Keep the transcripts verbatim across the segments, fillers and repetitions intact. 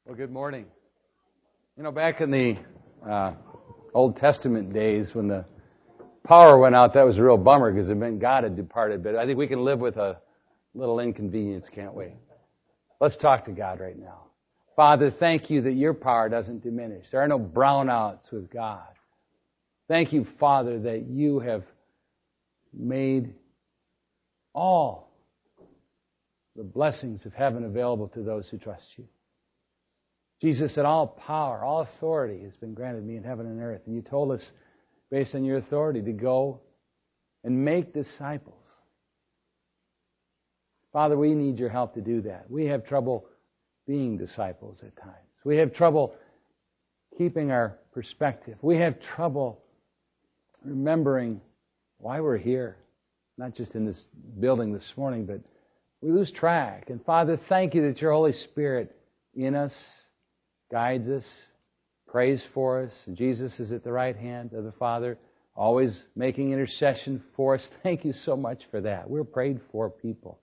Well, good morning. You know, back in the uh, Old Testament days when the power went out, that was a real bummer because it meant God had departed. But I think we can live with a little inconvenience, can't we? Let's talk to God right now. Father, thank you that your power doesn't diminish. There are no brownouts with God. Thank you, Father, that you have made all the blessings of heaven available to those who trust you. Jesus said, all power, all authority has been granted me in heaven and earth. And you told us, based on your authority, to go and make disciples. Father, we need your help to do that. We have trouble being disciples at times. We have trouble keeping our perspective. We have trouble remembering why we're here. Not just in this building this morning, but we lose track. And Father, thank you that your Holy Spirit in us guides us, prays for us. And Jesus is at the right hand of the Father, always making intercession for us. Thank you so much for that. We're prayed for people.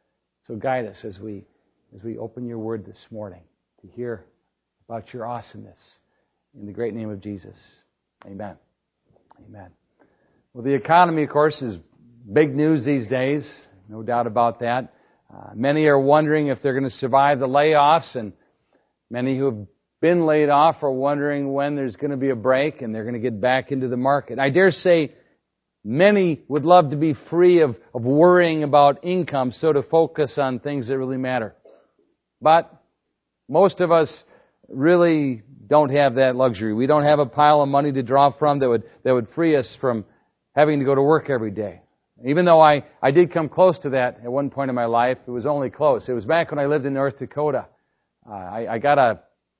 So guide us as we as we open your word this morning to hear about your awesomeness. In the great name of Jesus. Amen. Amen. Well, the economy, of course, is big news these days. No doubt about that. Uh, many are wondering if they're going to survive the layoffs, and many who have been laid off are wondering when there's going to be a break and they're going to get back into the market. I dare say many would love to be free of, of worrying about income, so to focus on things that really matter. But most of us really don't have that luxury. We don't have a pile of money to draw from that would that would free us from having to go to work every day. Even though I, I did come close to that at one point in my life, it was only close. It was back when I lived in North Dakota. Uh, I, I got a,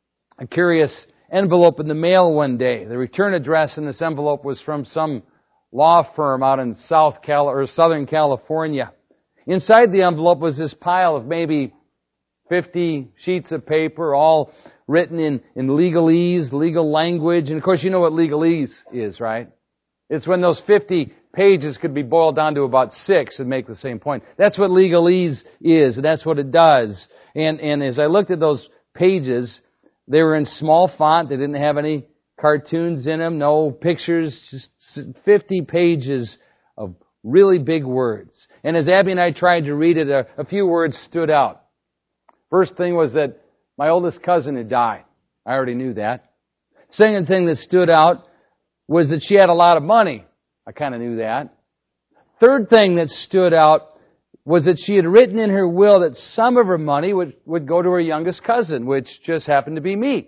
a curious envelope in the mail one day. The return address in this envelope was from some law firm out in South Cal or Southern California. Inside the envelope was this pile of maybe fifty sheets of paper, all written in, in legalese, legal language. And of course, you know what legalese is, right? It's when those fifty pages could be boiled down to about six and make the same point. That's what legalese is, and that's what it does. And, and as I looked at those pages, they were in small font. They didn't have any cartoons in them, no pictures, just fifty pages of really big words. And as Abby and I tried to read it, a, a few words stood out. First thing was that my oldest cousin had died. I already knew that. Second thing that stood out was that she had a lot of money. I kind of knew that. Third thing that stood out was that she had written in her will that some of her money would, would go to her youngest cousin, which just happened to be me.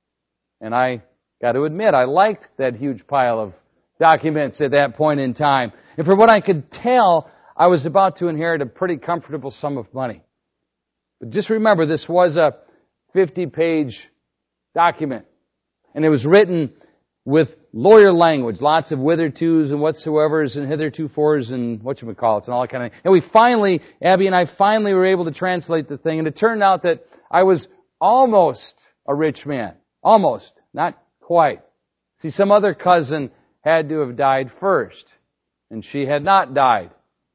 And I got to admit, I liked that huge pile of documents at that point in time. And from what I could tell, I was about to inherit a pretty comfortable sum of money. But just remember, this was a fifty-page document. And it was written with lawyer language, lots of whithertos and whatsoevers and hithertofors and whatchamacallits and all that kind of thing. And we finally, Abby and I finally were able to translate the thing. And it turned out that I was almost a rich man. Almost. Not quite. See, some other cousin had to have died first. And she had not died.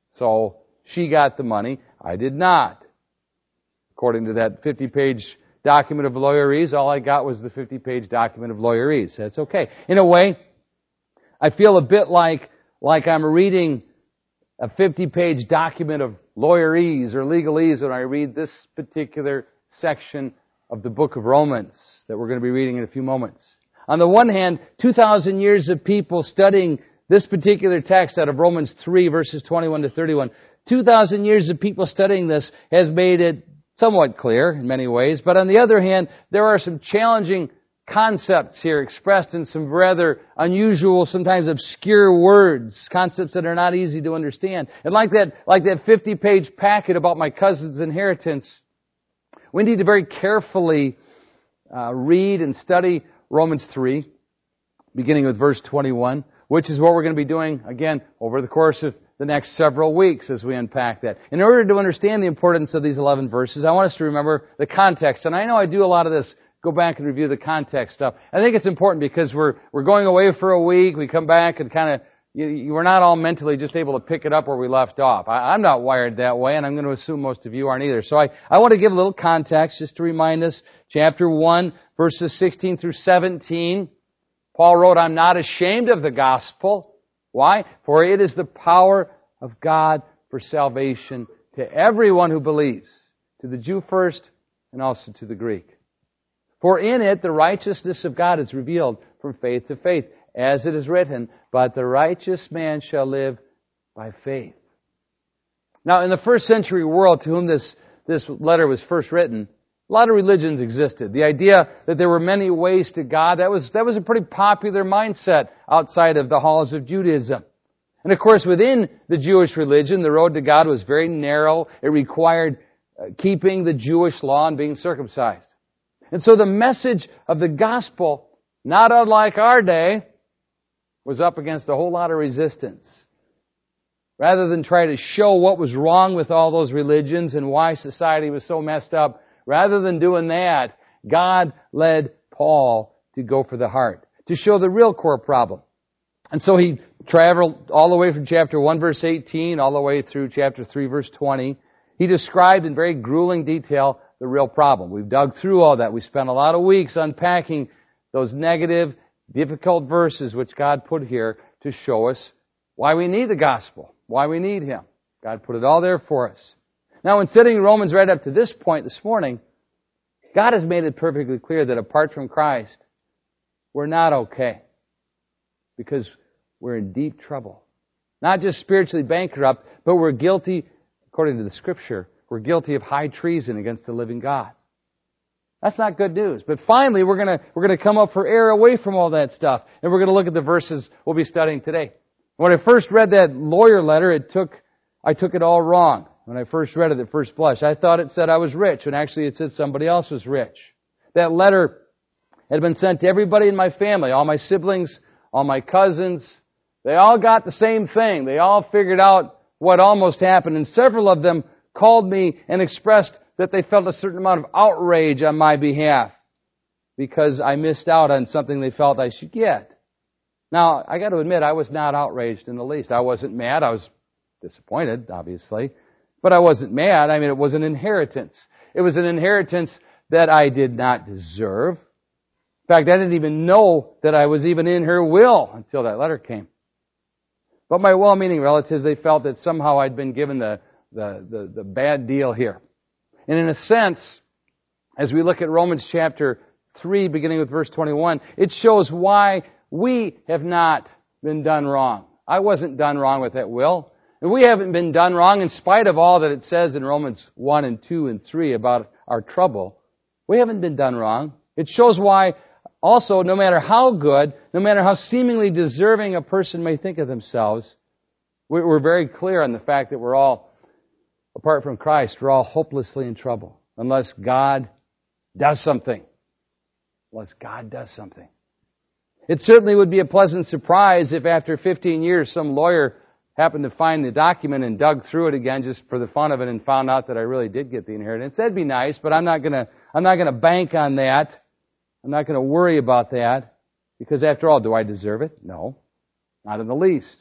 So she got the money. I did not. According to that fifty-page document of lawyerese, all I got was the fifty-page document of lawyerese. That's okay. In a way, I feel a bit like, like I'm reading a fifty-page document of lawyerese or legalese when I read this particular section of the book of Romans that we're going to be reading in a few moments. On the one hand, two thousand years of people studying this particular text out of Romans three, verses twenty-one to thirty-one, two thousand years of people studying this has made it somewhat clear in many ways. But on the other hand, there are some challenging concepts here expressed in some rather unusual, sometimes obscure words, concepts that are not easy to understand. And like that, like that fifty-page packet about my cousin's inheritance, we need to very carefully uh, read and study Romans three, beginning with verse twenty-one, which is what we're going to be doing, again, over the course of the next several weeks as we unpack that. In order to understand the importance of these eleven verses, I want us to remember the context. And I know I do a lot of this, go back and review the context stuff. I think it's important because we're we're going away for a week. We come back and kind of you, you were not all mentally just able to pick it up where we left off. I, I'm not wired that way, and I'm going to assume most of you aren't either. So I, I want to give a little context just to remind us. Chapter one, verses sixteen through seventeen. Paul wrote, I'm not ashamed of the gospel. Why? For it is the power of God for salvation to everyone who believes, to the Jew first and also to the Greek. For in it the righteousness of God is revealed from faith to faith, as it is written, but the righteous man shall live by faith. Now, in the first century world to whom this, this letter was first written, a lot of religions existed. The idea that there were many ways to God, that was, that was a pretty popular mindset outside of the halls of Judaism. And of course, within the Jewish religion, the road to God was very narrow. It required keeping the Jewish law and being circumcised. And so the message of the gospel, not unlike our day, was up against a whole lot of resistance. Rather than try to show what was wrong with all those religions and why society was so messed up, rather than doing that, God led Paul to go for the heart, to show the real core problem. And so he traveled all the way from chapter one, verse eighteen, all the way through chapter three, verse twenty. He described in very grueling detail the real problem. We've dug through all that. We spent a lot of weeks unpacking those negative, difficult verses which God put here to show us why we need the gospel, why we need Him. God put it all there for us. Now, in studying Romans right up to this point this morning, God has made it perfectly clear that apart from Christ, we're not okay. Because we're in deep trouble. Not just spiritually bankrupt, but we're guilty, according to the Scripture, we're guilty of high treason against the living God. That's not good news. But finally, we're going to we're going to come up for air away from all that stuff. And we're going to look at the verses we'll be studying today. When I first read that lawyer letter, it took I took it all wrong. When I first read it at first blush, I thought it said I was rich, when actually it said somebody else was rich. That letter had been sent to everybody in my family, all my siblings, all my cousins. They all got the same thing. They all figured out what almost happened. And several of them called me and expressed that they felt a certain amount of outrage on my behalf because I missed out on something they felt I should get. Now, I got to admit, I was not outraged in the least. I wasn't mad. I was disappointed, obviously. But I wasn't mad. I mean, it was an inheritance. It was an inheritance that I did not deserve. In fact, I didn't even know that I was even in her will until that letter came. But my well-meaning relatives, they felt that somehow I'd been given the, the, the, the bad deal here. And in a sense, as we look at Romans chapter three, beginning with verse twenty-one, it shows why we have not been done wrong. I wasn't done wrong with that will. And we haven't been done wrong in spite of all that it says in Romans one and two and three about our trouble. We haven't been done wrong. It shows why also, no matter how good, no matter how seemingly deserving a person may think of themselves, we're very clear on the fact that we're all, apart from Christ, we're all hopelessly in trouble. Unless God does something. Unless God does something. It certainly would be a pleasant surprise if after fifteen years some lawyer happened to find the document and dug through it again just for the fun of it and found out that I really did get the inheritance. That'd be nice, but I'm not gonna, I'm not gonna bank on that. I'm not gonna worry about that. Because after all, do I deserve it? No. Not in the least.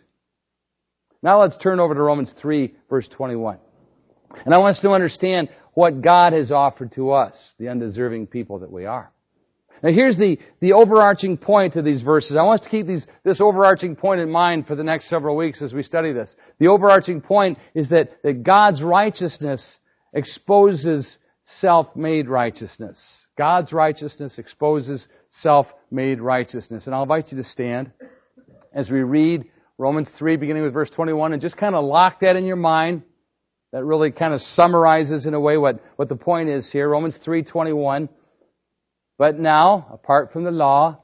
Now let's turn over to Romans three, verse twenty-one. And I want us to understand what God has offered to us, the undeserving people that we are. Now here's the, the overarching point of these verses. I want us to keep these, this overarching point in mind for the next several weeks as we study this. The overarching point is that, that God's righteousness exposes self-made righteousness. God's righteousness exposes self-made righteousness. And I'll invite you to stand as we read Romans three, beginning with verse twenty-one, and just kind of lock that in your mind. That really kind of summarizes in a way what, what the point is here. Romans three twenty-one. But now, apart from the law,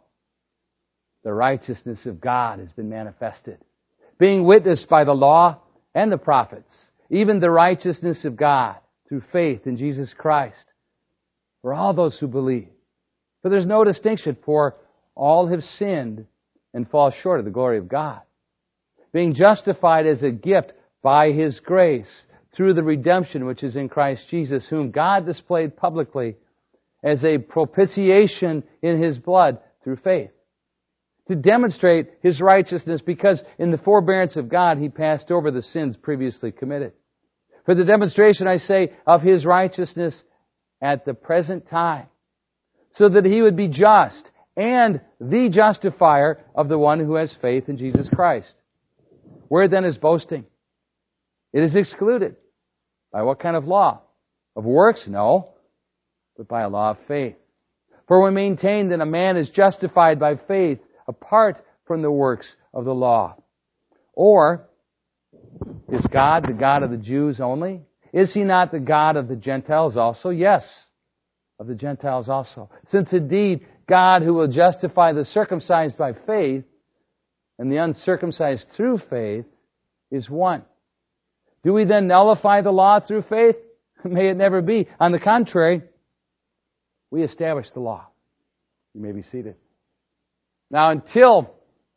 the righteousness of God has been manifested, being witnessed by the law and the prophets, even the righteousness of God through faith in Jesus Christ, for all those who believe. For there's no distinction, for all have sinned and fall short of the glory of God, being justified as a gift by His grace through the redemption which is in Christ Jesus, whom God displayed publicly as a propitiation in His blood through faith, to demonstrate His righteousness, because in the forbearance of God, He passed over the sins previously committed. For the demonstration, I say, of His righteousness at the present time, so that He would be just and the justifier of the one who has faith in Jesus Christ. Where then is boasting? It is excluded. By what kind of law? Of works? No, but by a law of faith. For we maintain that a man is justified by faith apart from the works of the law. Or, is God the God of the Jews only? Is He not the God of the Gentiles also? Yes, of the Gentiles also. Since indeed God, who will justify the circumcised by faith and the uncircumcised through faith, is one. Do we then nullify the law through faith? May it never be. On the contrary, we establish the law. You may be seated. Now, until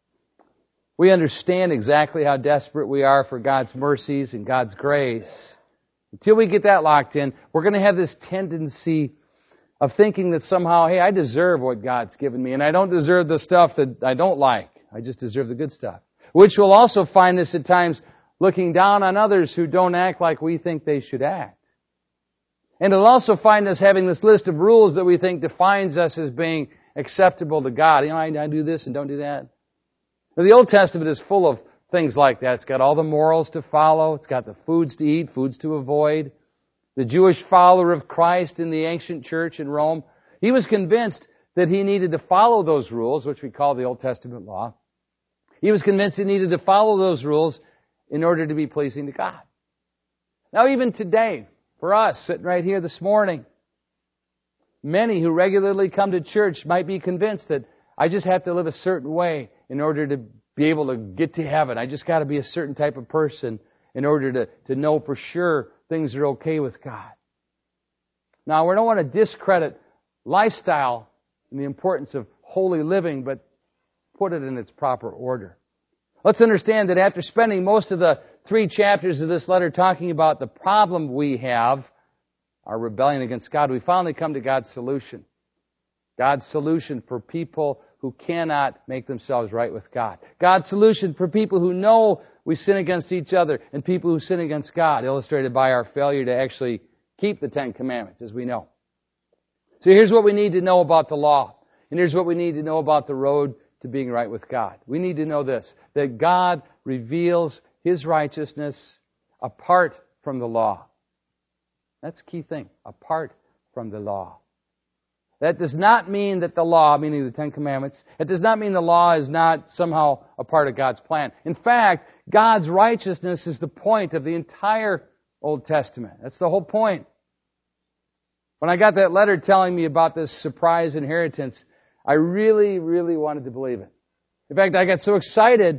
we understand exactly how desperate we are for God's mercies and God's grace, until we get that locked in, we're going to have this tendency of thinking that somehow, hey, I deserve what God's given me, and I don't deserve the stuff that I don't like. I just deserve the good stuff. Which we'll also find this at times looking down on others who don't act like we think they should act. And it'll also find us having this list of rules that we think defines us as being acceptable to God. You know, I, I do this and don't do that. Now, the Old Testament is full of things like that. It's got all the morals to follow. It's got the foods to eat, foods to avoid. The Jewish follower of Christ in the ancient church in Rome, he was convinced that he needed to follow those rules, which we call the Old Testament law. He was convinced he needed to follow those rules in order to be pleasing to God. Now, even today, for us, sitting right here this morning, many who regularly come to church might be convinced that I just have to live a certain way in order to be able to get to heaven. I just got to be a certain type of person in order to, to know for sure things are okay with God. Now, we don't want to discredit lifestyle and the importance of holy living, but put it in its proper order. Let's understand that after spending most of the three chapters of this letter talking about the problem we have, our rebellion against God, we finally come to God's solution. God's solution for people who cannot make themselves right with God. God's solution for people who know we sin against each other and people who sin against God, illustrated by our failure to actually keep the Ten Commandments, as we know. So here's what we need to know about the law. And here's what we need to know about the road to being right with God. We need to know this, that God reveals His righteousness apart from the law. That's the key thing, apart from the law. That does not mean that the law, meaning the Ten Commandments, it does not mean the law is not somehow a part of God's plan. In fact, God's righteousness is the point of the entire Old Testament. That's the whole point. When I got that letter telling me about this surprise inheritance, I really, really wanted to believe it. In fact, I got so excited,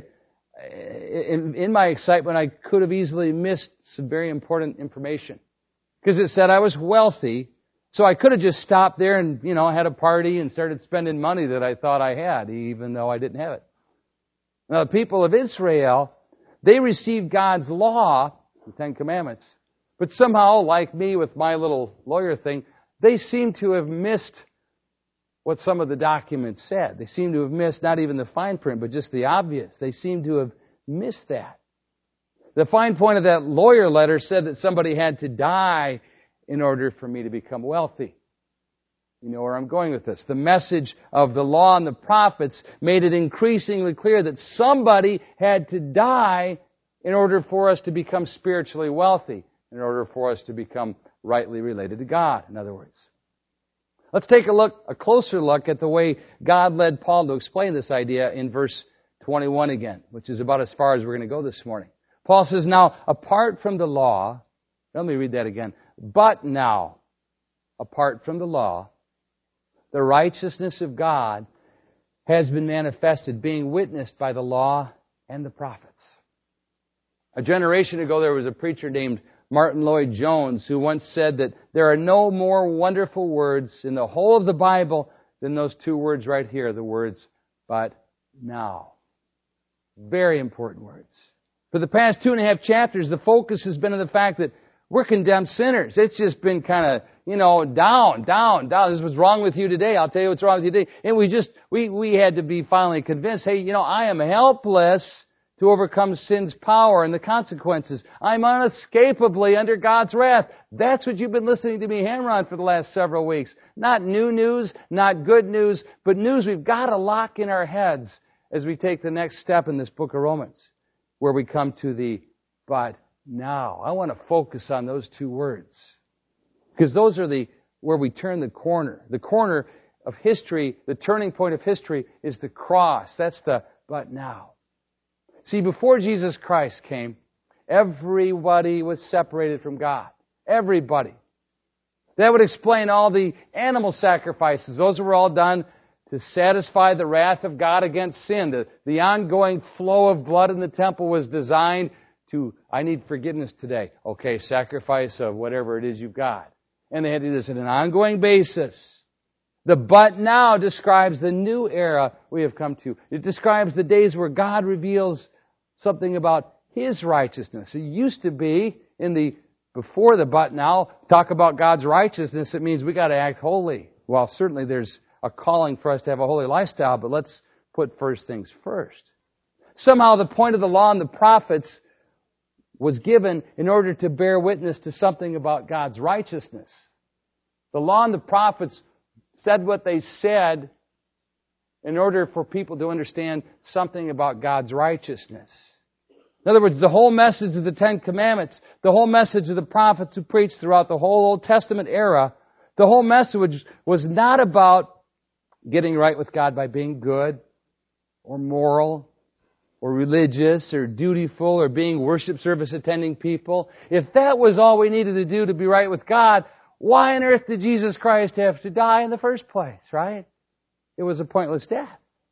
in, in my excitement, I could have easily missed some very important information. Because it said I was wealthy, so I could have just stopped there and, you know, had a party and started spending money that I thought I had, even though I didn't have it. Now, the people of Israel, they received God's law, the Ten Commandments, but somehow, like me with my little lawyer thing, they seem to have missed what some of the documents said. They seem to have missed not even the fine print, but just the obvious. They seem to have missed that. The fine point of that lawyer letter said that somebody had to die in order for me to become wealthy. You know where I'm going with this. The message of the law and the prophets made it increasingly clear that somebody had to die in order for us to become spiritually wealthy, in order for us to become rightly related to God, in other words. Let's take a look, a closer look at the way God led Paul to explain this idea in verse twenty-one again, which is about as far as we're going to go this morning. Paul says, now, apart from the law, let me read that again. But now, apart from the law, the righteousness of God has been manifested, being witnessed by the law and the prophets. A generation ago, there was a preacher named Martin Lloyd-Jones who once said that there are no more wonderful words in the whole of the Bible than those two words right here, the words, but now. Very important words. For the past two and a half chapters, the focus has been on the fact that We're condemned sinners. It's just been kind of, you know, down, down, down. This is what's wrong with you today. I'll tell you what's wrong with you today. And we just, we, we had to be finally convinced, hey, you know, I am helpless to overcome sin's power and the consequences. I'm unescapably under God's wrath. That's what you've been listening to me hammer on for the last several weeks. Not new news, not good news, but news we've got to lock in our heads as we take the next step in this book of Romans, where we come to the but now. I want to focus on those two words, because those are the where we turn the corner. The corner of history, the turning point of history is the cross. That's the but now. See, before Jesus Christ came, everybody was separated from God. Everybody. That would explain all the animal sacrifices. Those were all done to satisfy the wrath of God against sin. The, the ongoing flow of blood in the temple was designed to, I need forgiveness today. Okay, sacrifice of whatever it is you've got. And they had to do this on an ongoing basis. The but now describes the new era we have come to. It describes the days where God reveals something about His righteousness. It used to be in the before the but now, talk about God's righteousness, it means we got to act holy. Well, certainly there's a calling for us to have a holy lifestyle, but let's put first things first. Somehow the point of the law and the prophets was given in order to bear witness to something about God's righteousness. The law and the prophets said what they said in order for people to understand something about God's righteousness. In other words, the whole message of the Ten Commandments, the whole message of the prophets who preached throughout the whole Old Testament era, the whole message was not about getting right with God by being good or moral or religious or dutiful or being worship service attending people. If that was all we needed to do to be right with God, why on earth did Jesus Christ have to die in the first place, right? It was a pointless death.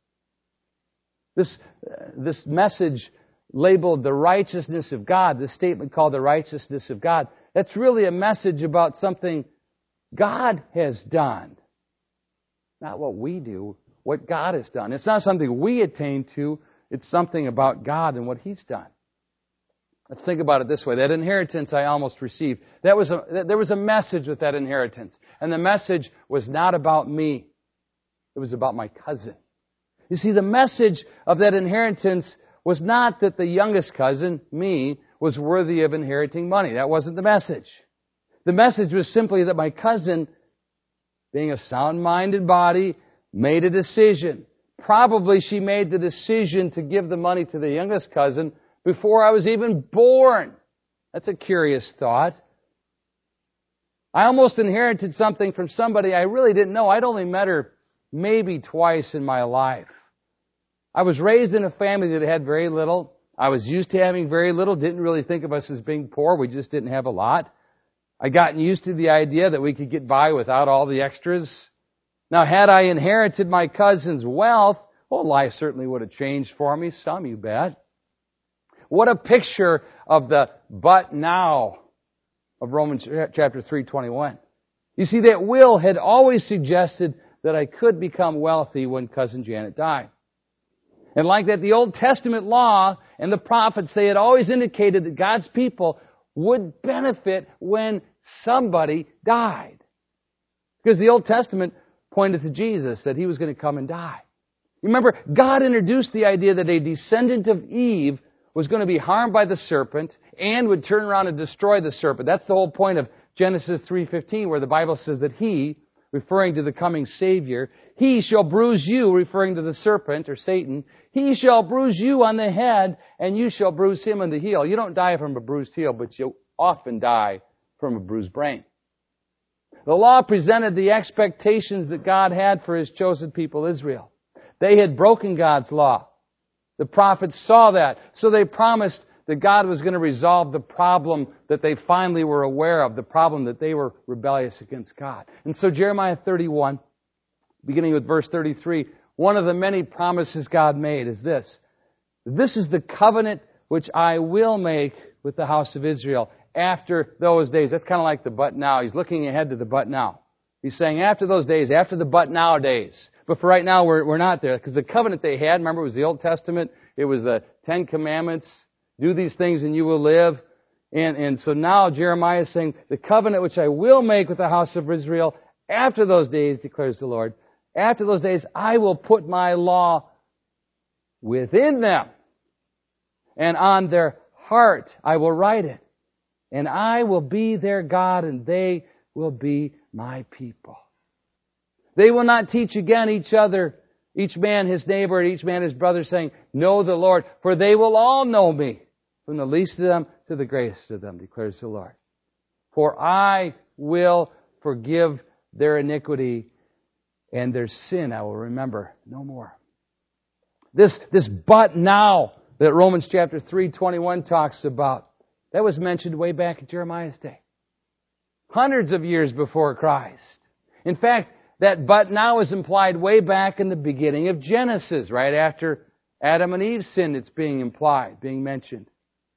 This, uh, this message labeled the righteousness of God, this statement called the righteousness of God, that's really a message about something God has done. Not what we do, what God has done. It's not something we attain to, it's something about God and what He's done. Let's think about it this way. That inheritance I almost received, that was a, there was a message with that inheritance. And the message was not about me. It was about my cousin. You see, the message of that inheritance was not that the youngest cousin, me, was worthy of inheriting money. That wasn't the message. The message was simply that my cousin, being a sound-minded body, made a decision. Probably she made the decision to give the money to the youngest cousin before I was even born. That's a curious thought. I almost inherited something from somebody I really didn't know. I'd only met her maybe twice in my life. I was raised in a family that had very little. I was used to having very little, didn't really think of us as being poor. We just didn't have a lot. I'd gotten used to the idea that we could get by without all the extras. Now, had I inherited my cousin's wealth, well, life certainly would have changed for me. Some, you bet. What a picture of the but now of Romans chapter three twenty-one. You see, that will had always suggested that I could become wealthy when Cousin Janet died. And like that, the Old Testament law and the prophets, they had always indicated that God's people would benefit when somebody died. Because the Old Testament pointed to Jesus, that He was going to come and die. Remember, God introduced the idea that a descendant of Eve was going to be harmed by the serpent and would turn around and destroy the serpent. That's the whole point of Genesis three fifteen, where the Bible says that He, referring to the coming Savior, He shall bruise you, referring to the serpent or Satan. He shall bruise you on the head, and you shall bruise him on the heel. You don't die from a bruised heel, but you often die from a bruised brain. The law presented the expectations that God had for His chosen people, Israel. They had broken God's law. The prophets saw that, so they promised that God was going to resolve the problem that they finally were aware of, the problem that they were rebellious against God. And so Jeremiah thirty-one, beginning with verse thirty-three, one of the many promises God made is this. This is the covenant which I will make with the house of Israel after those days. That's kind of like the but now. He's looking ahead to the but now. He's saying after those days, after the but now days. But for right now, we're, we're not there. Because the covenant they had, remember, it was the Old Testament. It was the Ten Commandments. Do these things and you will live. And, and so now Jeremiah is saying, the covenant which I will make with the house of Israel after those days, declares the Lord, after those days I will put my law within them, and on their heart I will write it. And I will be their God, and they will be my people. They will not teach again each other, each man his neighbor, and each man his brother, saying, know the Lord, for they will all know me, from the least of them to the greatest of them, declares the Lord. For I will forgive their iniquity, and their sin I will remember no more. This, this but now that Romans chapter three twenty-one talks about, that was mentioned way back in Jeremiah's day. Hundreds of years before Christ. In fact, that but now is implied way back in the beginning of Genesis, right after Adam and Eve sinned. It's being implied, being mentioned.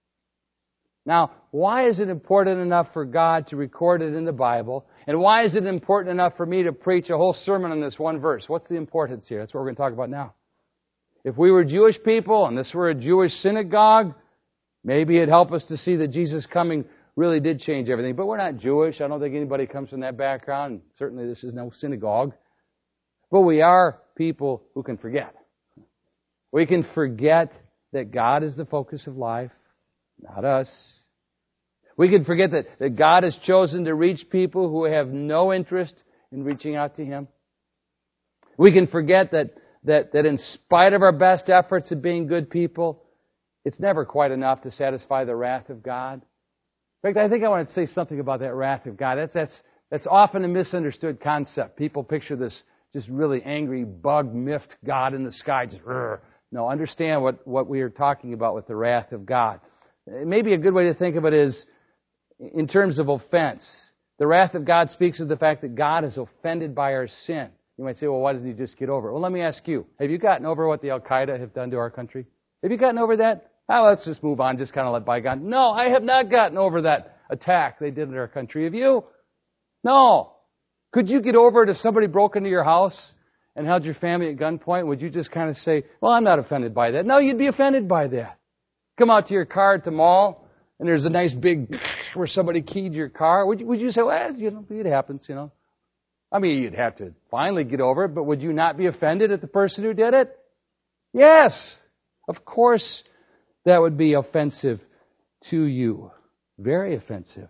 Now, why is it important enough for God to record it in the Bible? And why is it important enough for me to preach a whole sermon on this one verse? What's the importance here? That's what we're going to talk about now. If we were Jewish people and this were a Jewish synagogue, maybe it'd help us to see that Jesus coming really did change everything. But we're not Jewish. I don't think anybody comes from that background. Certainly this is no synagogue. But we are people who can forget. We can forget that God is the focus of life, not us. We can forget that, that God has chosen to reach people who have no interest in reaching out to Him. We can forget that, that, that in spite of our best efforts at being good people, it's never quite enough to satisfy the wrath of God. In fact, I think I want to say something about that wrath of God. That's, that's, that's often a misunderstood concept. People picture this just really angry, bug-miffed God in the sky. Just, rrr. No, understand what, what we are talking about with the wrath of God. Maybe a good way to think of it is in terms of offense. The wrath of God speaks of the fact that God is offended by our sin. You might say, well, why doesn't He just get over it? Well, let me ask you, have you gotten over what the Al-Qaeda have done to our country? Have you gotten over that? Oh, let's just move on, just kind of let bygone. No, I have not gotten over that attack they did in our country. Have you? No. Could you get over it if somebody broke into your house and held your family at gunpoint? Would you just kind of say, well, I'm not offended by that? No, you'd be offended by that. Come out to your car at the mall, and there's a nice big where somebody keyed your car. Would you, would you say, well, you know, it happens, you know? I mean, you'd have to finally get over it, but would you not be offended at the person who did it? Yes. Of course, that would be offensive to you. Very offensive.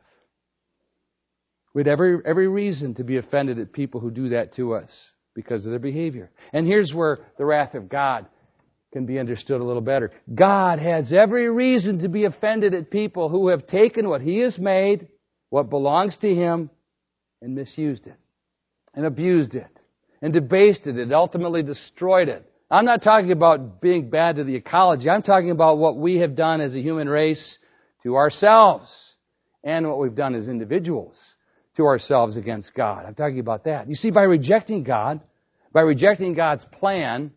We had every, every reason to be offended at people who do that to us because of their behavior. And here's where the wrath of God can be understood a little better. God has every reason to be offended at people who have taken what He has made, what belongs to Him, and misused it, and abused it, and debased it, and ultimately destroyed it. I'm not talking about being bad to the ecology. I'm talking about what we have done as a human race to ourselves, and what we've done as individuals to ourselves against God. I'm talking about that. You see, by rejecting God, by rejecting God's plan,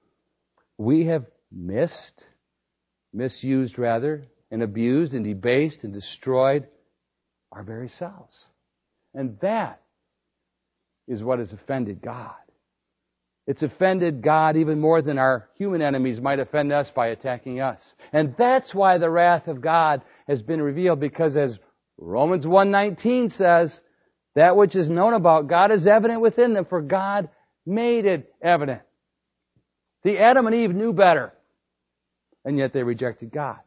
we have missed, misused rather, and abused and debased and destroyed our very selves. And that is what has offended God. It's offended God even more than our human enemies might offend us by attacking us. And that's why the wrath of God has been revealed, because as Romans one nineteen says, that which is known about God is evident within them, for God made it evident. See, Adam and Eve knew better, and yet they rejected God.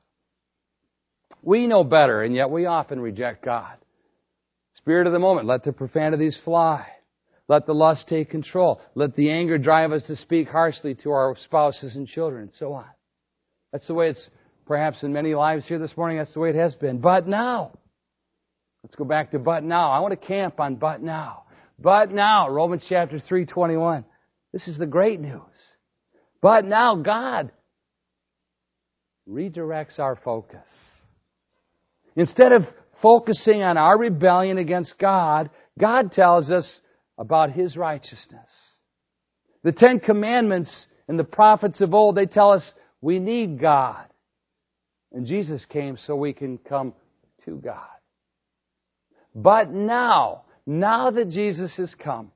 We know better, and yet we often reject God. Spirit of the moment, let the profanities fly. Let the lust take control. Let the anger drive us to speak harshly to our spouses and children, and so on. That's the way it's perhaps in many lives here this morning. That's the way it has been. But now, let's go back to but now. I want to camp on but now. But now, Romans chapter three twenty-one. This is the great news. But now God redirects our focus. Instead of focusing on our rebellion against God, God tells us about His righteousness. The Ten Commandments and the prophets of old, they tell us we need God. And Jesus came so we can come to God. But now, now that Jesus has come,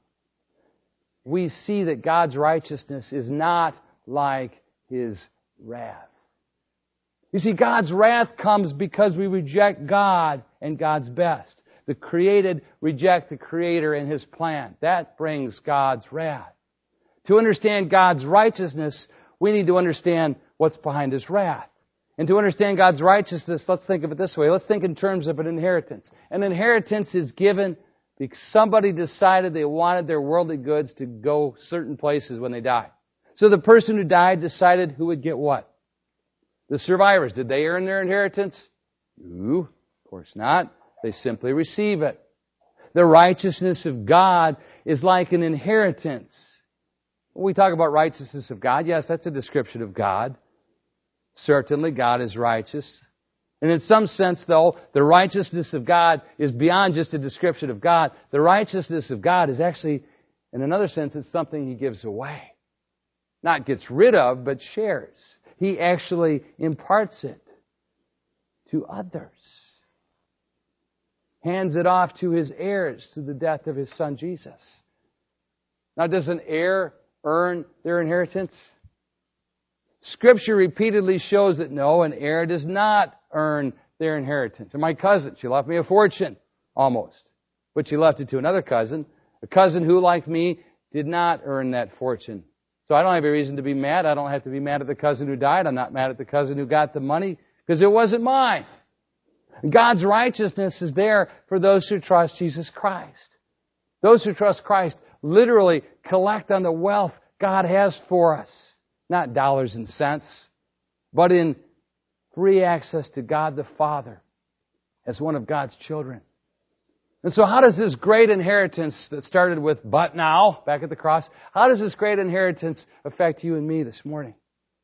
we see that God's righteousness is not like His wrath. You see, God's wrath comes because we reject God and God's best. The created reject the Creator and His plan. That brings God's wrath. To understand God's righteousness, we need to understand what's behind His wrath. And to understand God's righteousness, let's think of it this way. Let's think in terms of an inheritance. An inheritance is given because somebody decided they wanted their worldly goods to go certain places when they died. So the person who died decided who would get what? The survivors. Did they earn their inheritance? No, of course not. They simply receive it. The righteousness of God is like an inheritance. When we talk about righteousness of God, yes, that's a description of God. Certainly, God is righteous. And in some sense, though, the righteousness of God is beyond just a description of God. The righteousness of God is actually, in another sense, it's something He gives away. Not gets rid of, but shares. He actually imparts it to others. Hands it off to His heirs through the death of His Son, Jesus. Now, does an heir earn their inheritance? Scripture repeatedly shows that no, an heir does not earn their inheritance. And my cousin, she left me a fortune, almost. But she left it to another cousin, a cousin who, like me, did not earn that fortune. So I don't have a reason to be mad. I don't have to be mad at the cousin who died. I'm not mad at the cousin who got the money because it wasn't mine. God's righteousness is there for those who trust Jesus Christ. Those who trust Christ literally collect on the wealth God has for us. Not dollars and cents, but in free access to God the Father as one of God's children. And so how does this great inheritance that started with "but now," back at the cross, how does this great inheritance affect you and me this morning?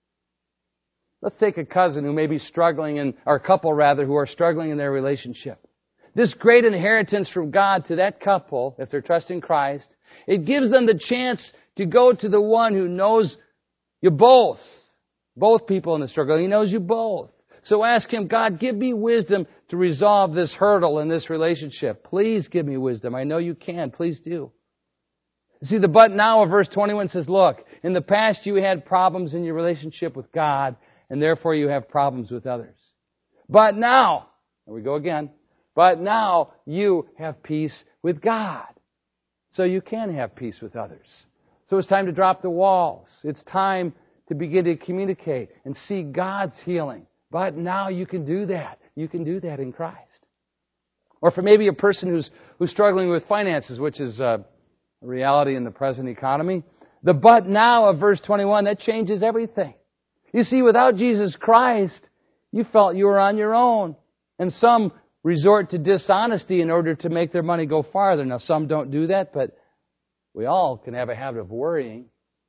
Let's take a cousin who may be struggling, in, or a couple rather, who are struggling in their relationship. This great inheritance from God to that couple, if they're trusting Christ, it gives them the chance to go to the one who knows you both. Both people in the struggle. He knows you both. So ask Him, God, give me wisdom to resolve this hurdle in this relationship. Please give me wisdom. I know you can. Please do. You see, the but now of verse twenty-one says, look, in the past you had problems in your relationship with God, and therefore you have problems with others. But now, here we go again, but now you have peace with God. So you can have peace with others. So it's time to drop the walls. It's time to begin to communicate and see God's healing. But now you can do that. You can do that in Christ. Or for maybe a person who's who's struggling with finances, which is a reality in the present economy, the but now of verse twenty-one, that changes everything. You see, without Jesus Christ, you felt you were on your own. And some resort to dishonesty in order to make their money go farther. Now, some don't do that, but we all can have a habit of worrying.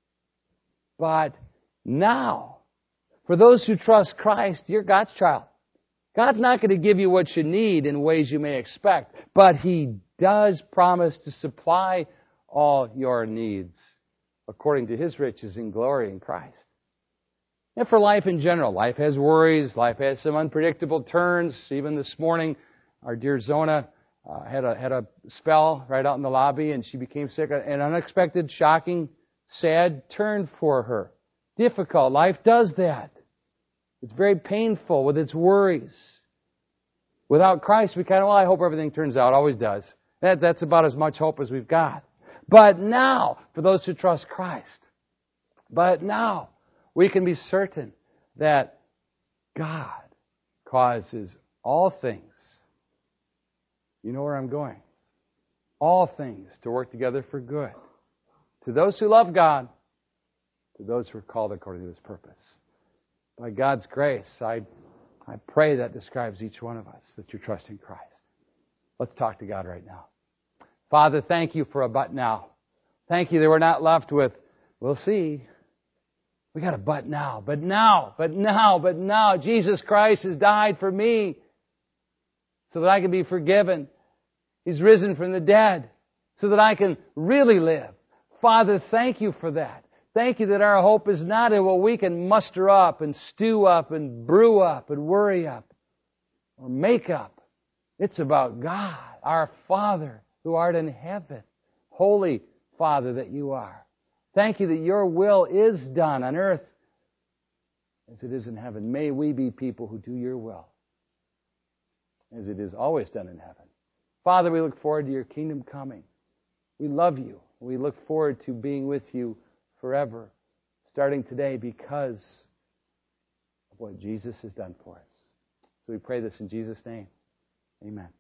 But now, for those who trust Christ, you're God's child. God's not going to give you what you need in ways you may expect, but He does promise to supply all your needs according to His riches in glory in Christ. And for life in general, life has worries, life has some unpredictable turns. Even this morning, our dear Zona uh, had a had a spell right out in the lobby, and she became sick. An unexpected, shocking, sad turn for her. Difficult. Life does that. It's very painful with its worries. Without Christ, we kind of, well, I hope everything turns out. Always does. That, that's about as much hope as we've got. But now, for those who trust Christ, but now, we can be certain that God causes all things, you know where I'm going, all things to work together for good. To those who love God, to those who are called according to His purpose. By God's grace, I, I pray that describes each one of us, that you trust in Christ. Let's talk to God right now. Father, thank you for a but now. Thank you that we're not left with, we'll see. We got a but now, but now, but now, but now. Jesus Christ has died for me so that I can be forgiven. He's risen from the dead so that I can really live. Father, thank you for that. Thank you that our hope is not in what we can muster up and stew up and brew up and worry up or make up. It's about God, our Father who art in heaven. Holy Father that you are. Thank you that your will is done on earth as it is in heaven. May we be people who do your will, as it is always done in heaven. Father, we look forward to your kingdom coming. We love you. We look forward to being with you forever, starting today, because of what Jesus has done for us. So we pray this in Jesus' name. Amen.